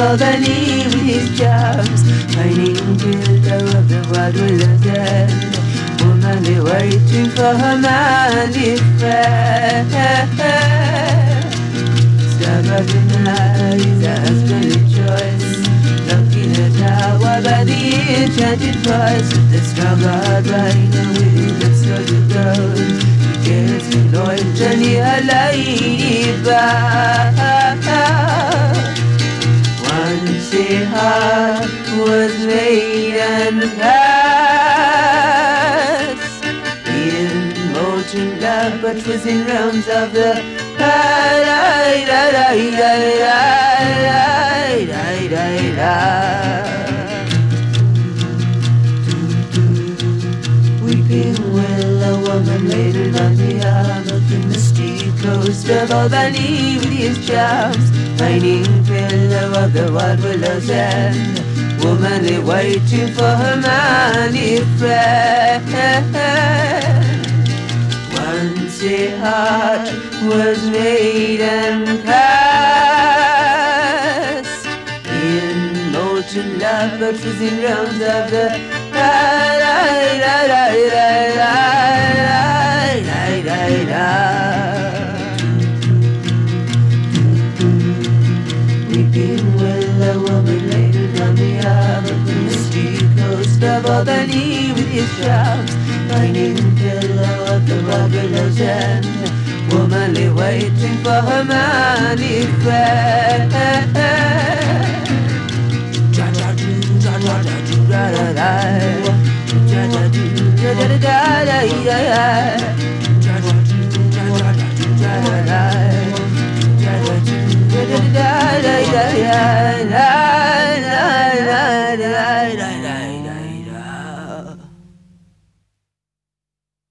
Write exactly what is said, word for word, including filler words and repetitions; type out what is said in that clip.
all the need with his charms, finding pillow of the world with a dead womanly waiting for her manly friend. Stab of the night is a husbandly choice, knocking the tower by the enchanted voice of the strong God rider with the soldier gold. He gets to Lloyd and he had once a heart was made and cast in molten love, but was in realms of the weeping willow woman laden on the arm of the misty coast of Albany with his charms, finding pillow of the wild willow's end, womanly waiting for her manly friend. Once a heart was made and cast in molten love, but was in realms of the weeping willow woman laden on the arm of the misty coast of Albany with his charms, finding pillow of the wild willow's end, womanly waiting for her manly friend. Da da da da da da da da da da da da da da da da